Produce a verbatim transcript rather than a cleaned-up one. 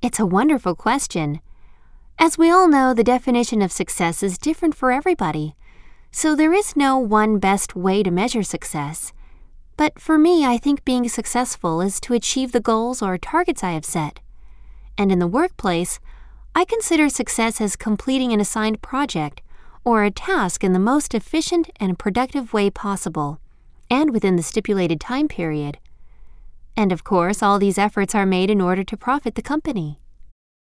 It's a wonderful question. As we all know, the definition of success is different for everybody, so there is no one best way to measure success. But for me, I think being successful is to achieve the goals or targets I have set. And in the workplace, I consider success as completing an assigned project or a task in the most efficient and productive way possible, and within the stipulated time period. And of course, all these efforts are made in order to profit the company.